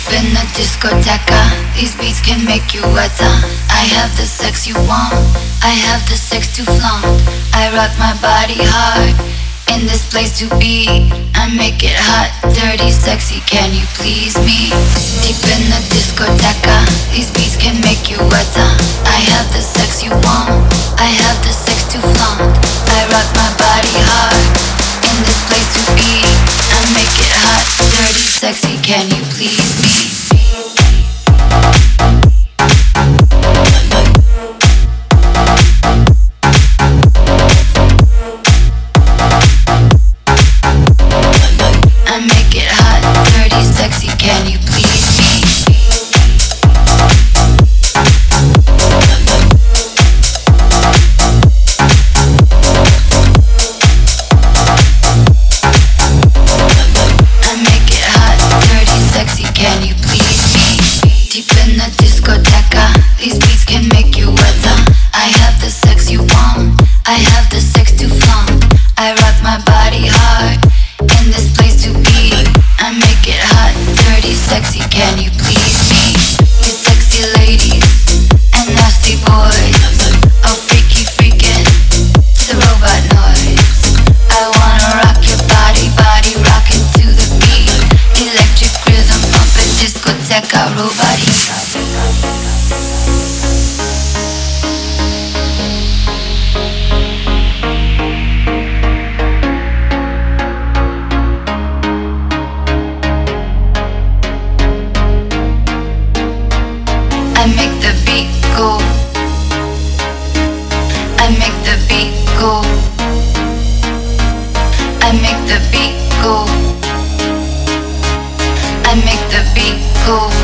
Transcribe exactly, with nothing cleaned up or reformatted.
in the discoteca, these beats can make you wetter. I have the sex you want, I have the sex to flaunt. I rock my body hard, in this place to be. I make it hot, dirty, sexy, can you please me? Deep in the discoteca, these beats can make you wetter. I have the sex you want, I have the sex to flaunt. I rock my body hard, in this place to be. I make it hot, dirty, sexy, can you please me? I make it hot, dirty, sexy, can you please me? I make it hot, dirty, sexy, can you please me? Deep in the discoteca, these beats can make you wetter. I have the sex you want, I have the sex to flaunt. I rock my body hard, in this place to be. I make it hot, dirty, sexy, can you please me? You sexy ladies and nasty boys, oh freaky freakin', it's a robot noise. I wanna rock your body, body rockin' to the beat. Electric rhythm pumpin', discoteca, robot heat. I make the beat go. I make the beat go. I make the beat go. I make the beat go.